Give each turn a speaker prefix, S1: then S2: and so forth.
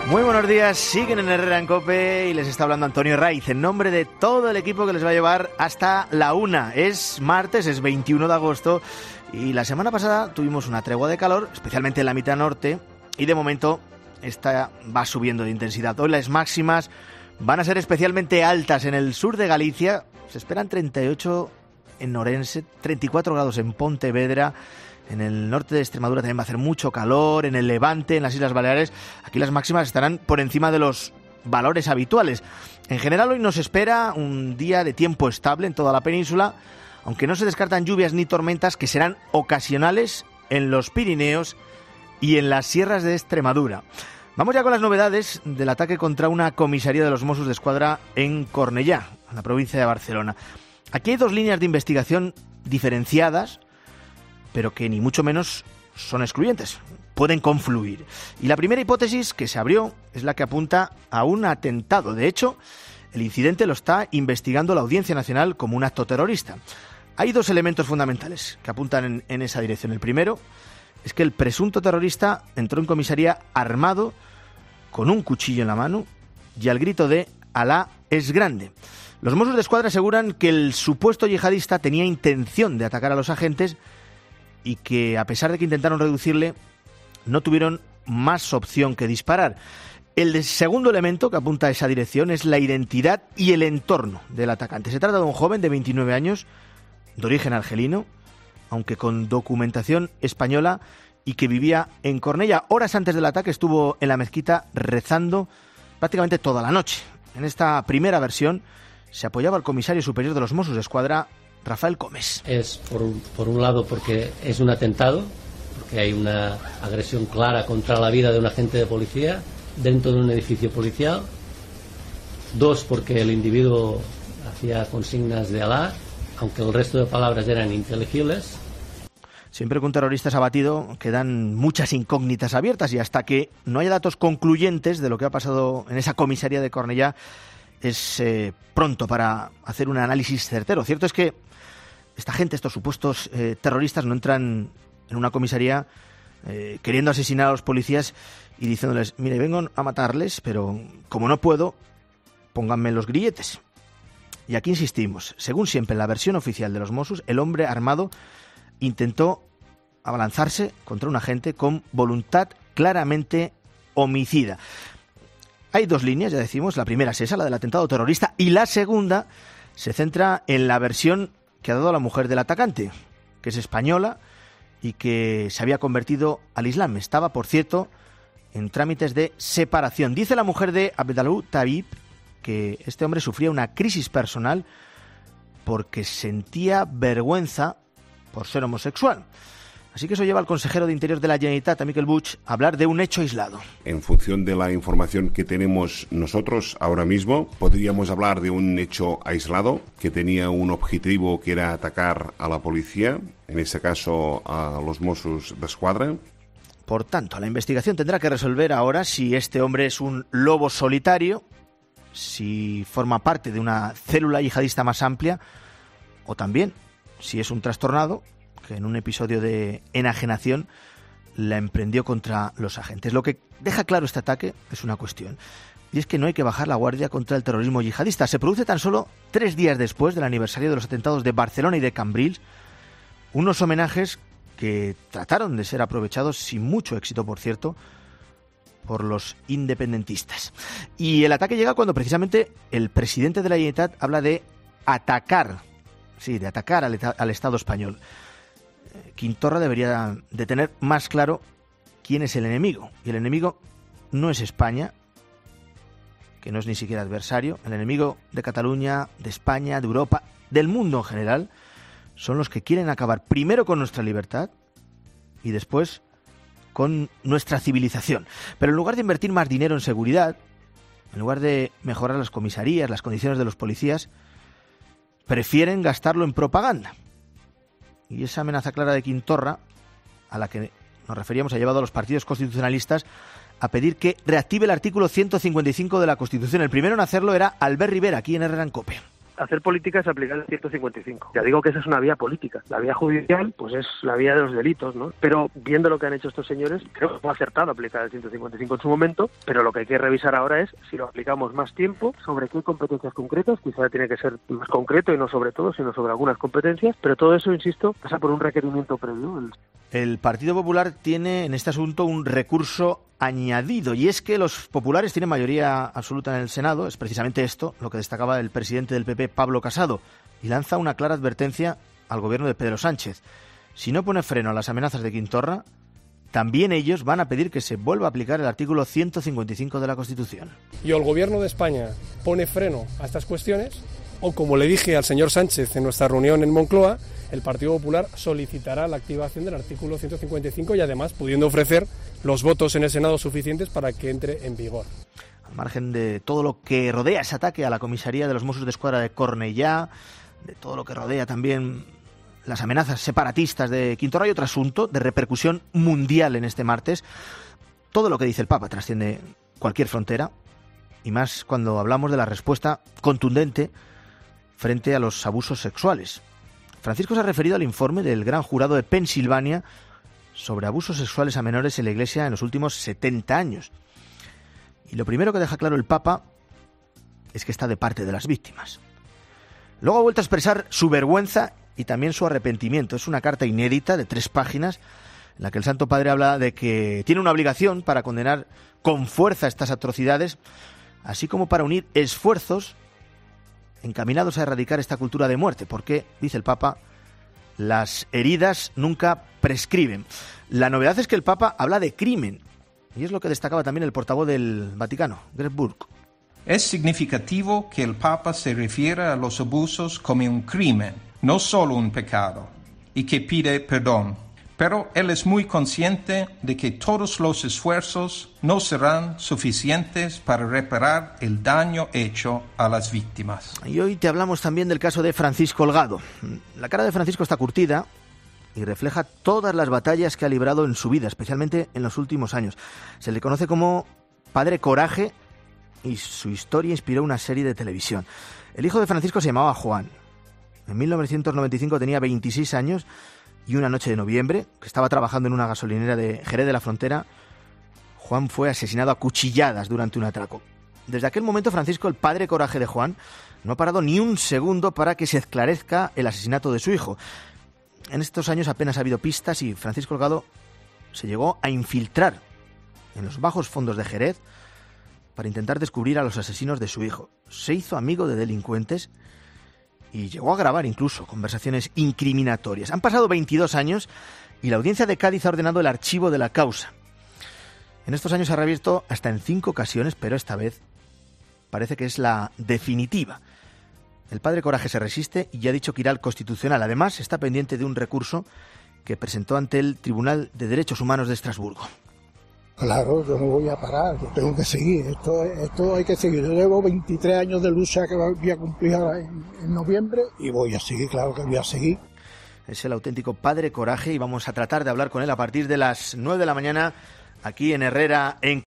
S1: Muy buenos días, siguen en Herrera en COPE y les está hablando Antonio Raiz en nombre de todo el equipo que les va a llevar hasta la 1. Es martes, es 21 de agosto y la semana pasada tuvimos una tregua de calor, especialmente en la mitad norte, y de momento esta va subiendo de intensidad. Hoy las máximas van a ser especialmente altas en el sur de Galicia, se esperan 38 en Orense, 34 grados en Pontevedra. En el norte de Extremadura también va a hacer mucho calor, en el Levante, en las Islas Baleares. Aquí las máximas estarán por encima de los valores habituales. En general hoy nos espera un día de tiempo estable en toda la península, aunque no se descartan lluvias ni tormentas que serán ocasionales en los Pirineos y en las sierras de Extremadura. Vamos ya con las novedades del ataque contra una comisaría de los Mossos d'Esquadra en Cornellá, en la provincia de Barcelona. Aquí hay dos líneas de investigación diferenciadas, pero que ni mucho menos son excluyentes, pueden confluir. Y la primera hipótesis que se abrió es la que apunta a un atentado. De hecho, el incidente lo está investigando la Audiencia Nacional como un acto terrorista. Hay dos elementos fundamentales que apuntan en esa dirección. El primero es que el presunto terrorista entró en comisaría armado, con un cuchillo en la mano y al grito de «Alá es grande». Los Mossos d'Esquadra aseguran que el supuesto yihadista tenía intención de atacar a los agentes y que, a pesar de que intentaron reducirle, no tuvieron más opción que disparar. El segundo elemento que apunta a esa dirección es la identidad y el entorno del atacante. Se trata de un joven de 29 años, de origen argelino, aunque con documentación española, y que vivía en Cornellá. Horas antes del ataque estuvo en la mezquita rezando prácticamente toda la noche. En esta primera versión se apoyaba al comisario superior de los Mossos d'Esquadra, Rafael Comes.
S2: Es por un lado porque es un atentado, porque hay una agresión clara contra la vida de un agente de policía dentro de un edificio policial. Dos, porque el individuo hacía consignas de Alá, aunque el resto de palabras eran inteligibles.
S1: Siempre que un terrorista es abatido quedan muchas incógnitas abiertas y hasta que no haya datos concluyentes de lo que ha pasado en esa comisaría de Cornellá es pronto para hacer un análisis certero. Cierto es que esta gente, estos supuestos terroristas, no entran en una comisaría queriendo asesinar a los policías y diciéndoles, mire, vengo a matarles, pero como no puedo, pónganme los grilletes. Y aquí insistimos, según siempre en la versión oficial de los Mossos, el hombre armado intentó abalanzarse contra un agente con voluntad claramente homicida. Hay dos líneas, ya decimos, la primera es esa, la del atentado terrorista, y la segunda se centra en la versión que ha dado la mujer del atacante, que es española y que se había convertido al Islam. Estaba, por cierto, en trámites de separación. Dice la mujer de Abdelou Tabib que este hombre sufría una crisis personal porque sentía vergüenza por ser homosexual. Así que eso lleva al consejero de Interior de la Generalitat, a Miquel Buch, a hablar de un hecho aislado.
S3: En función de la información que tenemos nosotros ahora mismo, podríamos hablar de un hecho aislado que tenía un objetivo que era atacar a la policía, en este caso a los Mossos d'Esquadra.
S1: Por tanto, la investigación tendrá que resolver ahora si este hombre es un lobo solitario, si forma parte de una célula yihadista más amplia, o también si es un trastornado que en un episodio de enajenación la emprendió contra los agentes. Lo que deja claro este ataque es una cuestión, y es que no hay que bajar la guardia contra el terrorismo yihadista. Se produce tan solo 3 días después del aniversario de los atentados de Barcelona y de Cambrils, unos homenajes que trataron de ser aprovechados, sin mucho éxito por cierto, por los independentistas. Y el ataque llega cuando precisamente el presidente de la Generalitat habla de atacar, sí, de atacar al Estado español. Quintorra debería de tener más claro quién es el enemigo. Y el enemigo no es España, que no es ni siquiera adversario. El enemigo de Cataluña, de España, de Europa, del mundo en general, son los que quieren acabar primero con nuestra libertad y después con nuestra civilización. Pero en lugar de invertir más dinero en seguridad, en lugar de mejorar las comisarías, las condiciones de los policías, prefieren gastarlo en propaganda. Y esa amenaza clara de Quintorra, a la que nos referíamos, ha llevado a los partidos constitucionalistas a pedir que reactive el artículo 155 de la Constitución. El primero en hacerlo era Albert Rivera, aquí en Herrera en COPE.
S4: Hacer política es aplicar el 155. Ya digo que esa es una vía política. La vía judicial, pues es la vía de los delitos, ¿no? Pero viendo lo que han hecho estos señores, creo que fue acertado aplicar el 155 en su momento, pero lo que hay que revisar ahora es si lo aplicamos más tiempo, sobre qué competencias concretas, quizá tiene que ser más concreto y no sobre todo, sino sobre algunas competencias, pero todo eso, insisto, pasa por un requerimiento previo.
S1: El Partido Popular tiene en este asunto un recurso añadido, y es que los populares tienen mayoría absoluta en el Senado. Es precisamente esto lo que destacaba el presidente del PP, Pablo Casado, y lanza una clara advertencia al gobierno de Pedro Sánchez. Si no pone freno a las amenazas de Quintorra, también ellos van a pedir que se vuelva a aplicar el artículo 155 de la Constitución.
S5: Y o el gobierno de España pone freno a estas cuestiones, o como le dije al señor Sánchez en nuestra reunión en Moncloa, el Partido Popular solicitará la activación del artículo 155 y además pudiendo ofrecer los votos en el Senado suficientes para que entre en vigor.
S1: Al margen de todo lo que rodea ese ataque a la comisaría de los Mossos d'Esquadra de Cornellá, de todo lo que rodea también las amenazas separatistas de Quintorra, hay otro asunto de repercusión mundial en este martes. Todo lo que dice el Papa trasciende cualquier frontera, y más cuando hablamos de la respuesta contundente frente a los abusos sexuales. Francisco se ha referido al informe del Gran Jurado de Pensilvania sobre abusos sexuales a menores en la Iglesia en los últimos 70 años. Y lo primero que deja claro el Papa es que está de parte de las víctimas. Luego ha vuelto a expresar su vergüenza y también su arrepentimiento. Es una carta inédita de 3 páginas en la que el Santo Padre habla de que tiene una obligación para condenar con fuerza estas atrocidades, así como para unir esfuerzos encaminados a erradicar esta cultura de muerte, porque, dice el Papa, las heridas nunca prescriben. La novedad es que el Papa habla de crimen, y es lo que destacaba también el portavoz del Vaticano, Greg Burke.
S6: Es significativo que el Papa se refiera a los abusos como un crimen, no solo un pecado, y que pide perdón. Pero él es muy consciente de que todos los esfuerzos no serán suficientes para reparar el daño hecho a las víctimas.
S1: Y hoy te hablamos también del caso de Francisco Holgado. La cara de Francisco está curtida y refleja todas las batallas que ha librado en su vida, especialmente en los últimos años. Se le conoce como Padre Coraje y su historia inspiró una serie de televisión. El hijo de Francisco se llamaba Juan. En 1995 tenía 26 años y una noche de noviembre, que estaba trabajando en una gasolinera de Jerez de la Frontera, Juan fue asesinado a cuchilladas durante un atraco. Desde aquel momento, Francisco, el Padre Coraje de Juan, no ha parado ni un segundo para que se esclarezca el asesinato de su hijo. En estos años apenas ha habido pistas y Francisco Holgado se llegó a infiltrar en los bajos fondos de Jerez para intentar descubrir a los asesinos de su hijo. Se hizo amigo de delincuentes y llegó a grabar incluso conversaciones incriminatorias. Han pasado 22 años y la audiencia de Cádiz ha ordenado el archivo de la causa. En estos años se ha reabierto hasta en 5 ocasiones, pero esta vez parece que es la definitiva. El Padre Coraje se resiste y ya ha dicho que irá al Constitucional. Además, está pendiente de un recurso que presentó ante el Tribunal de Derechos Humanos de Estrasburgo.
S7: Claro, yo no voy a parar, yo tengo que seguir, esto hay que seguir. Yo llevo 23 años de lucha que voy a cumplir ahora en noviembre y voy a seguir, claro que voy a seguir.
S1: Es el auténtico Padre Coraje y vamos a tratar de hablar con él a partir de las 9 de la mañana aquí en Herrera en